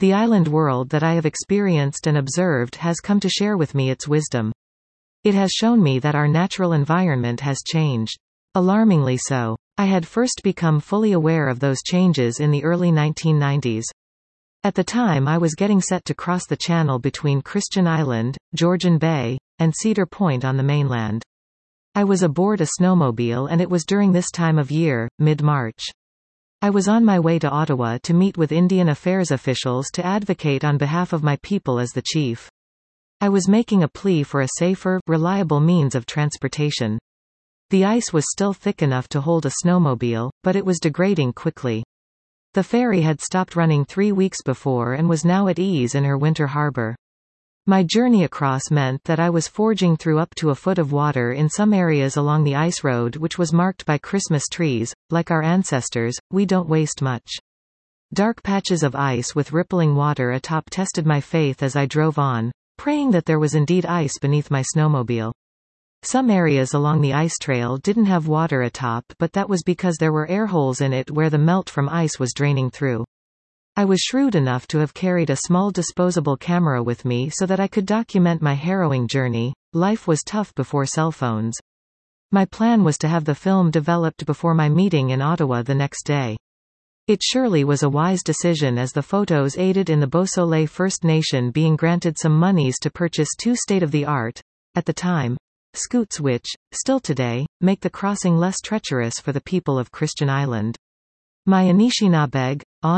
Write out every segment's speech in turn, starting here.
The island world that I have experienced and observed has come to share with me its wisdom. It has shown me that our natural environment has changed. Alarmingly so. I had first become fully aware of those changes in the early 1990s. At the time I was getting set to cross the channel between Christian Island, Georgian Bay, and Cedar Point on the mainland. I was aboard a snowmobile and it was during this time of year, mid-March. I was on my way to Ottawa to meet with Indian Affairs officials to advocate on behalf of my people as the chief. I was making a plea for a safer, reliable means of transportation. The ice was still thick enough to hold a snowmobile, but it was degrading quickly. The ferry had stopped running 3 weeks before and was now at ease in her winter harbor. My journey across meant that I was forging through up to a foot of water in some areas along the ice road, which was marked by Christmas trees. Like our ancestors, we don't waste much. Dark patches of ice with rippling water atop tested my faith as I drove on, praying that there was indeed ice beneath my snowmobile. Some areas along the ice trail didn't have water atop, but that was because there were air holes in it where the melt from ice was draining through. I was shrewd enough to have carried a small disposable camera with me so that I could document my harrowing journey. Life was tough before cell phones. My plan was to have the film developed before my meeting in Ottawa the next day. It surely was a wise decision, as the photos aided in the Beausoleil First Nation being granted some monies to purchase 2 state-of-the-art, at the time, scoots which, still today, make the crossing less treacherous for the people of Christian Island. My Anishinabeg,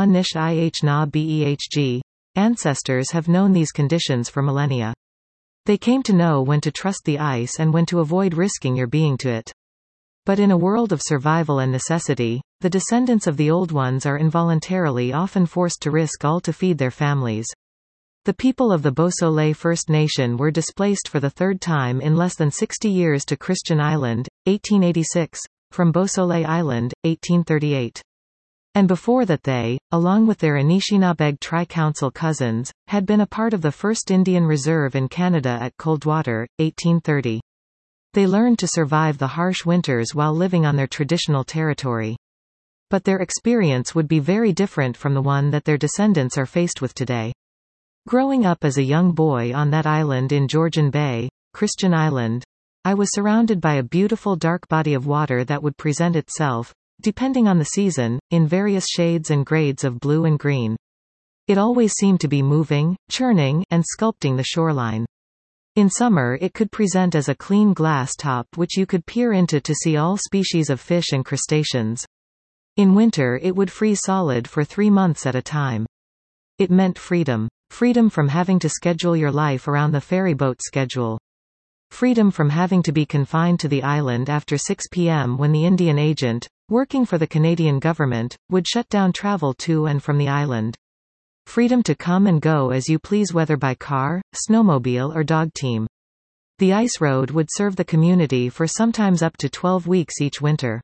Anishinabeg, ancestors have known these conditions for millennia. They came to know when to trust the ice and when to avoid risking your being to it. But in a world of survival and necessity, the descendants of the old ones are involuntarily often forced to risk all to feed their families. The people of the Beausoleil First Nation were displaced for the 3rd time in less than 60 years to Christian Island, 1886, from Beausoleil Island, 1838. And before that they, along with their Anishinabeg Tri-Council cousins, had been a part of the First Indian Reserve in Canada at Coldwater, 1830. They learned to survive the harsh winters while living on their traditional territory. But their experience would be very different from the one that their descendants are faced with today. Growing up as a young boy on that island in Georgian Bay, Christian Island, I was surrounded by a beautiful dark body of water that would present itself, depending on the season, in various shades and grades of blue and green. It always seemed to be moving, churning, and sculpting the shoreline. In summer it could present as a clean glass top which you could peer into to see all species of fish and crustaceans. In winter it would freeze solid for 3 months at a time. It meant freedom. Freedom from having to schedule your life around the ferryboat schedule. Freedom from having to be confined to the island after 6 p.m. when the Indian agent, working for the Canadian government, would shut down travel to and from the island. Freedom to come and go as you please, whether by car, snowmobile or dog team. The ice road would serve the community for sometimes up to 12 weeks each winter.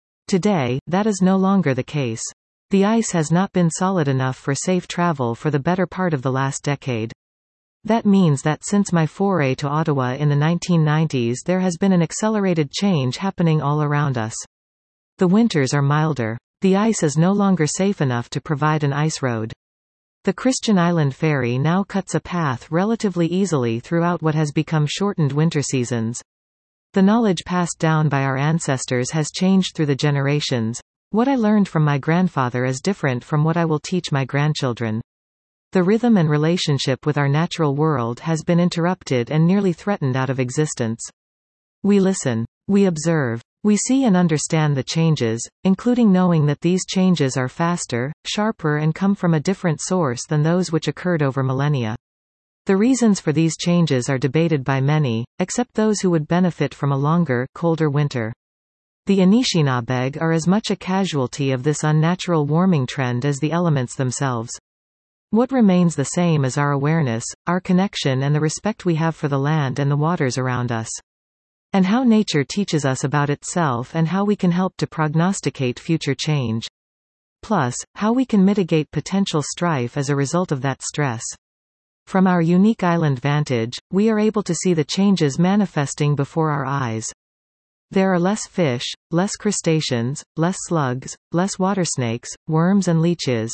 Today, that is no longer the case. The ice has not been solid enough for safe travel for the better part of the last decade. That means that since my foray to Ottawa in the 1990s there has been an accelerated change happening all around us. The winters are milder. The ice is no longer safe enough to provide an ice road. The Christian Island ferry now cuts a path relatively easily throughout what has become shortened winter seasons. The knowledge passed down by our ancestors has changed through the generations. What I learned from my grandfather is different from what I will teach my grandchildren. The rhythm and relationship with our natural world has been interrupted and nearly threatened out of existence. We listen. We observe. We see and understand the changes, including knowing that these changes are faster, sharper and come from a different source than those which occurred over millennia. The reasons for these changes are debated by many, except those who would benefit from a longer, colder winter. The Anishinabeg are as much a casualty of this unnatural warming trend as the elements themselves. What remains the same is our awareness, our connection and the respect we have for the land and the waters around us. And how nature teaches us about itself and how we can help to prognosticate future change. Plus, how we can mitigate potential strife as a result of that stress. From our unique island vantage, we are able to see the changes manifesting before our eyes. There are less fish, less crustaceans, less slugs, less water snakes, worms and leeches.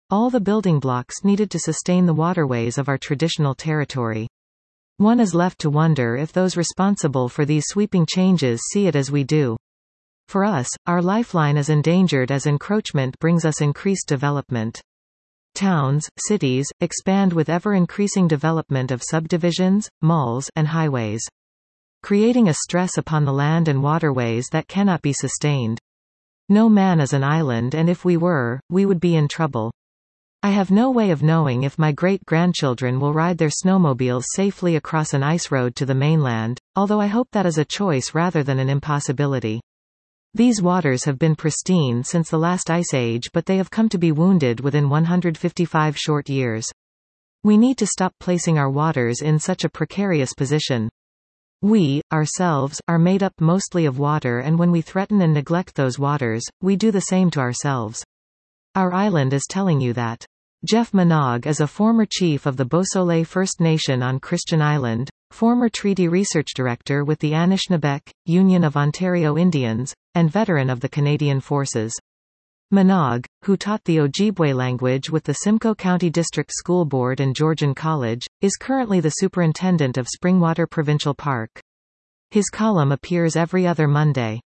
all the building blocks needed to sustain the waterways of our traditional territory. One is left to wonder if those responsible for these sweeping changes see it as we do. For us, our lifeline is endangered as encroachment brings us increased development. Towns, cities, expand with ever-increasing development of subdivisions, malls, and highways, creating a stress upon the land and waterways that cannot be sustained. No man is an island, and if we were, we would be in trouble. I have no way of knowing if my great-grandchildren will ride their snowmobiles safely across an ice road to the mainland, although I hope that is a choice rather than an impossibility. These waters have been pristine since the last ice age, but they have come to be wounded within 155 short years. We need to stop placing our waters in such a precarious position. We, ourselves, are made up mostly of water, and when we threaten and neglect those waters, we do the same to ourselves. Our island is telling you that. Jeff Manaug is a former chief of the Beausoleil First Nation on Christian Island, former treaty research director with the Anishinaabeg, Union of Ontario Indians, and veteran of the Canadian Forces. Manaug, who taught the Ojibwe language with the Simcoe County District School Board and Georgian College, is currently the superintendent of Springwater Provincial Park. His column appears every other Monday.